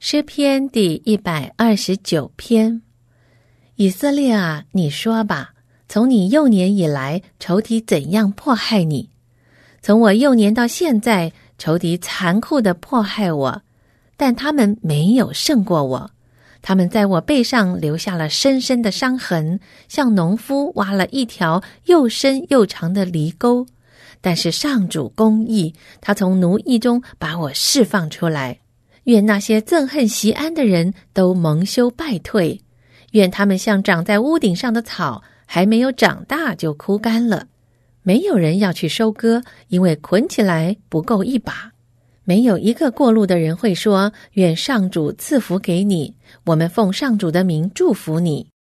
诗篇第129篇。以色列啊，你说吧，从你幼年以来，仇敌怎样迫害你？从我幼年到现在，仇敌残酷地迫害我，但他们没有胜过我。他们在我背上留下了深深的伤痕，像农夫挖了一条又深又长的犁沟。但是上主公义，他从奴役中把我释放出来。愿那些憎恨锡安的人都蒙羞败退，愿他们像长在屋顶上的草，还没有长大就枯干了。没有人要去收割，因为捆起来不够一把。没有一个过路的人会说，愿上主赐福给你，我们奉上主的名祝福你。